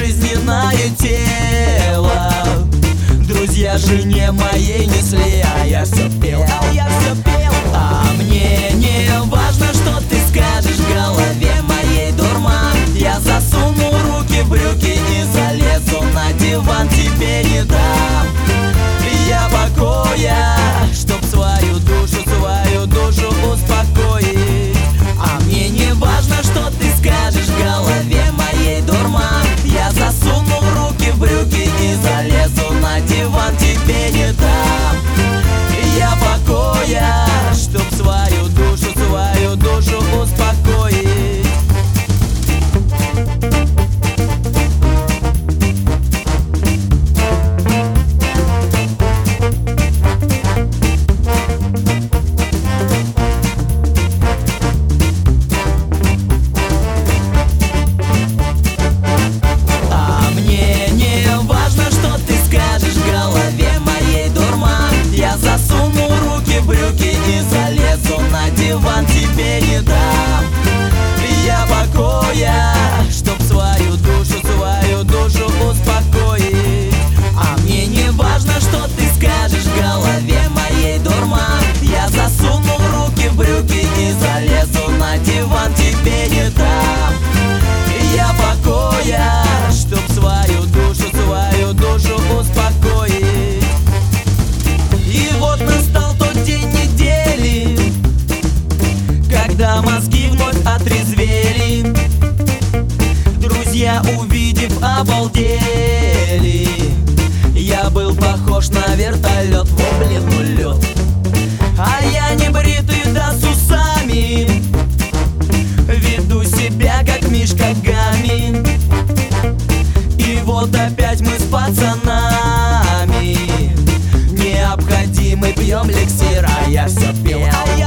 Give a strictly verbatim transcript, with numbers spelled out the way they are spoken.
безжизненное тело. Друзья жене моей несли, а я все пел, а я все пел. А мне не важно, что ты скажешь, в голове моей дурман. Я засуну руки в брюки и залезу на диван, тебе не дам я покоя, чтоб свою душу, свою душу успокоить. А мне не важно, что ты скажешь, в голове моей дурман. Я засуну руки в брюки и залезу на диван, тебе не дам я покоя, чтоб свою душу, свою душу успокоить. Диван, тебе не дам я покоя, чтоб свою душу, свою душу успокоить. А мне не важно, что ты скажешь, в голове моей дурман. Я засуну руки в брюки и залезу на диван, тебе не дам я покоя, чтоб свою душу, свою душу успокоить. И вот настал тот день недели, когда мозги вновь отрезвели. Друзья, увидев, обалдели. Я был похож на вертолет, во блин, ну лед. А я не бритый, да с усами, веду себя как Мишка Гамми. И вот опять мы с пацанами необходимый пьем эликсир, а я все пил, а я